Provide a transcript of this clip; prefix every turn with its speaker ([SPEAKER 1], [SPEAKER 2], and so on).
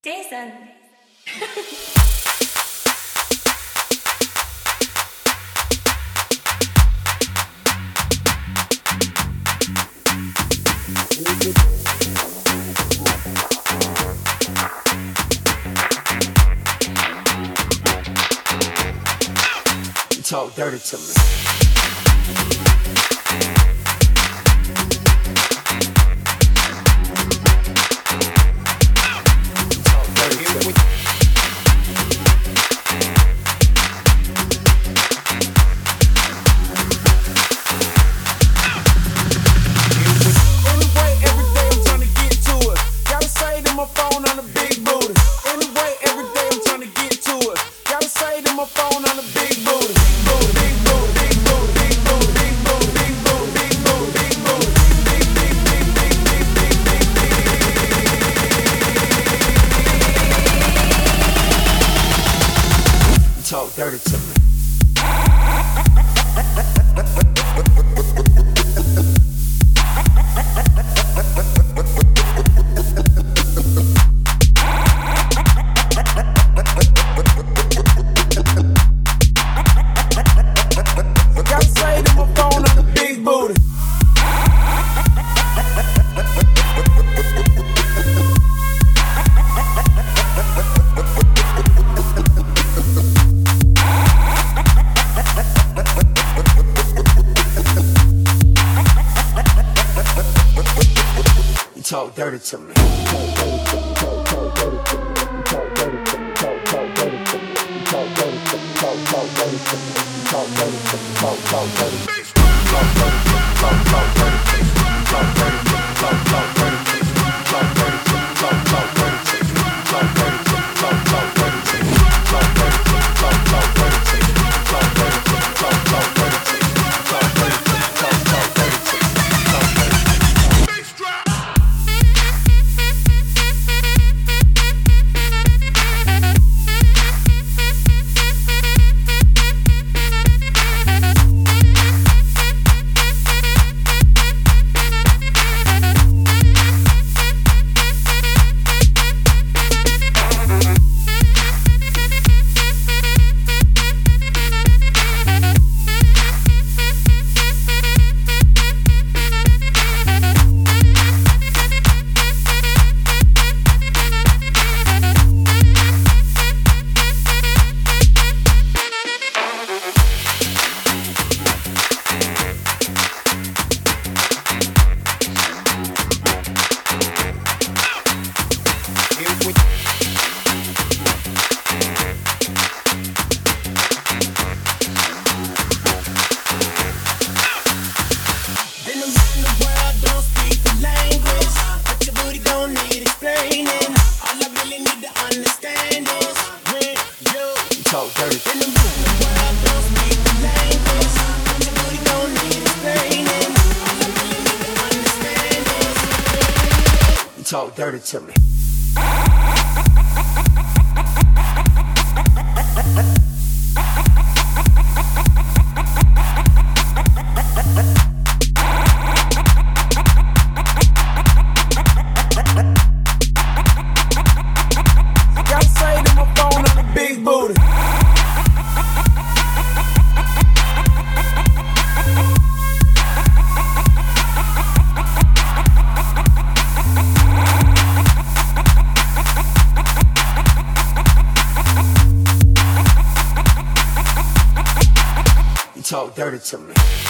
[SPEAKER 1] Jason.
[SPEAKER 2] Talk dirty to me. Talk dirty to me. Gotta say to my phone on the big booty. Talk dirty to me. Talk dirty. In the world, don't speak the language. But your booty don't need explaining. All I really need to understand is talk dirty to me. Gotta say to my phone on the big booty. Talk dirty to me.